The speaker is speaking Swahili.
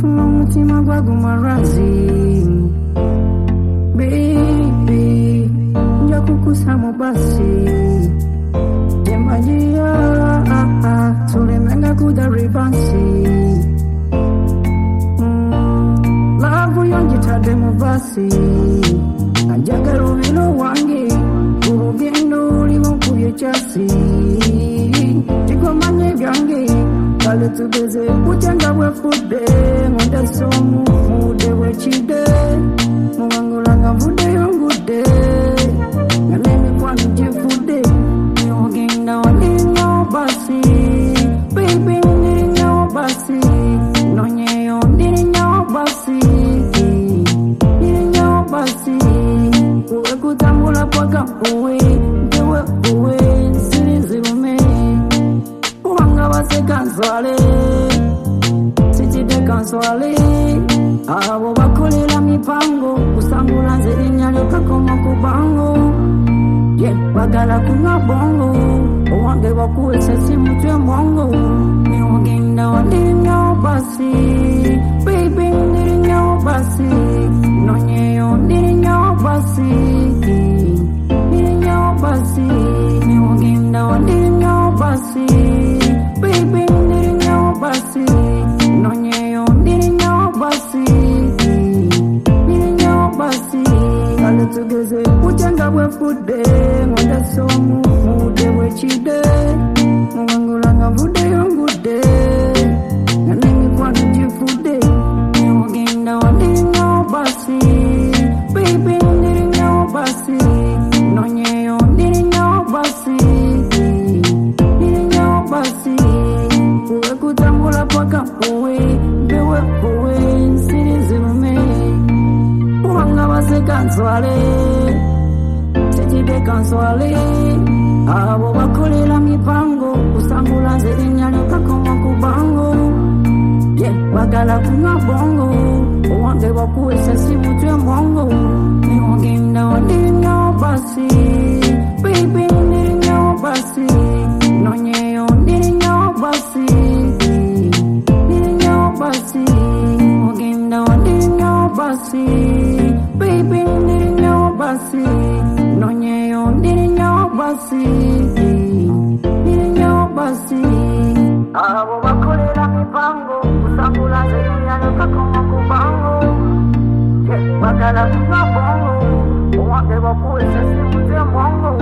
Fuma mutima gwagumarazi baby nja kukusamo basi Jemajia tulimenga kudaribansi Lavu yonjitade mubasi Anjaga rubilo wangi Urugendo ulimo kuye chasi Tikomanye vyangi Kale tugeze uchanga wefude Ngonde somu mude wechide Mwangulanga vude yongude Ngalemi kwa njifude Nyogenda walinga basi Baby ndiringa basi Nonyeyo ndiringa basi Ndiringa basi Uwe kutambula kwa kapuwe Ndewe uwe sirizirume Uwanga wase kanswale Sitide kanswale Abo bakolera mipango Kusangula nzerinya lyoka koma kubango Bagala kuna bongo Owange wakuwe sesi mutwe mongo Niwagenda wandiringa basi Baby ndiringa basi Nonyeyo ndiringa basi Ndiringa basi Niwagenda wandiringa basi Baby ndiringa basi Nonyeyo ndiringa basi Ndiringa basi Kale tugeze uchanga wefude Ngonde somu mude wechide Mwangulanga vude yongude Nganemi kwa njifude Niwagenda wandiringa basi Baby ndiringa basi Nonyeyo ndiringa basi Ndiringa basi Uwe kutambula kwa kapuwe Bewe uwe sirizirume Uwanga wase kanswale Sitide kanswale Abo bakolera mipango Kusangula nzerinya lyoka koma kubango Bagala kuna bongo Owange wakuwe sesi mutwe mongo Niwagenda wandiringa basi Baby ndiringa basi Nonyeyo ndiringa basi Ndiringa basi Niwagenda wandiringa basi Baby ndiringa basi Nonyeyo ndiringa basi Ndiringa basi Abo bakolera mipango Kusangula nzerinya lyoka koma kubango Bagala kuna bongo Owange wakuwe sesi mutwe mongo